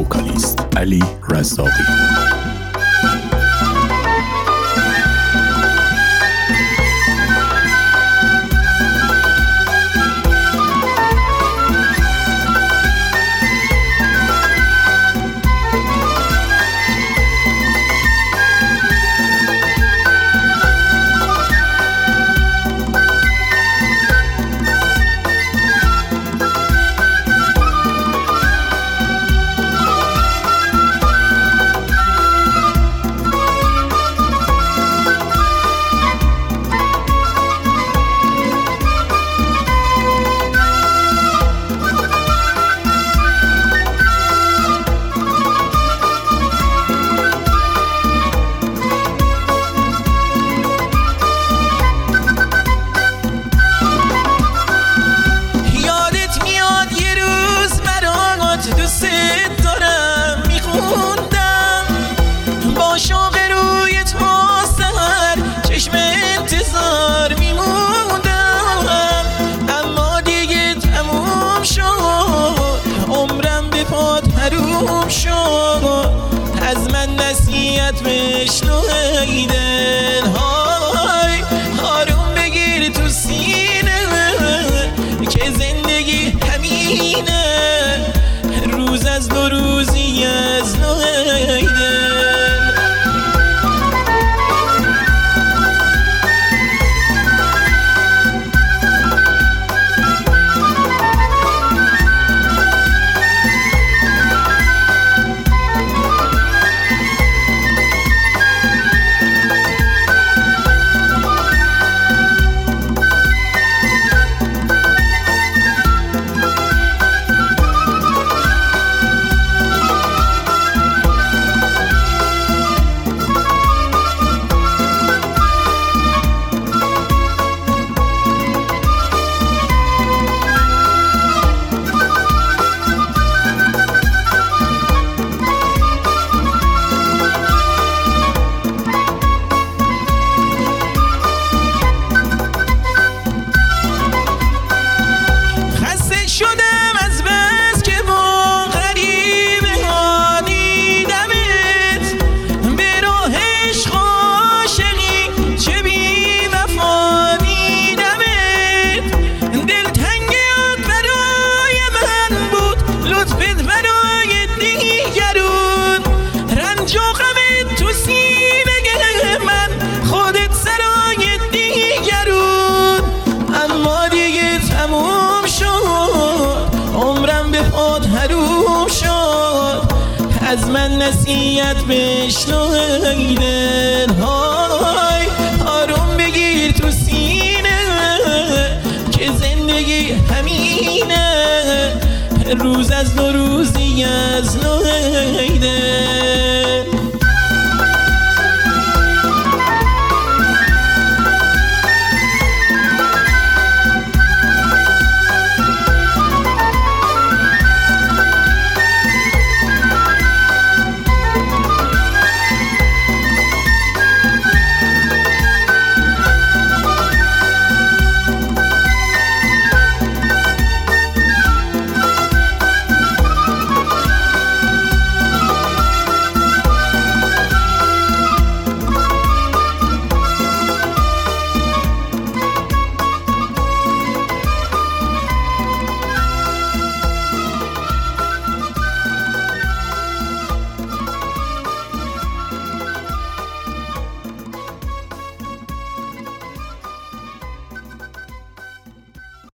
وکالیست علی رزاقی. از من نصیحت بشنو ای دل های آروم بگیر تو سینه که زندگی همینه روز از دو روزی از نو ای دل. از من نصیحت بشنو ای دل های آروم بگیر تو سینه که زندگی همینه روز از دو روزی از نو ای دل.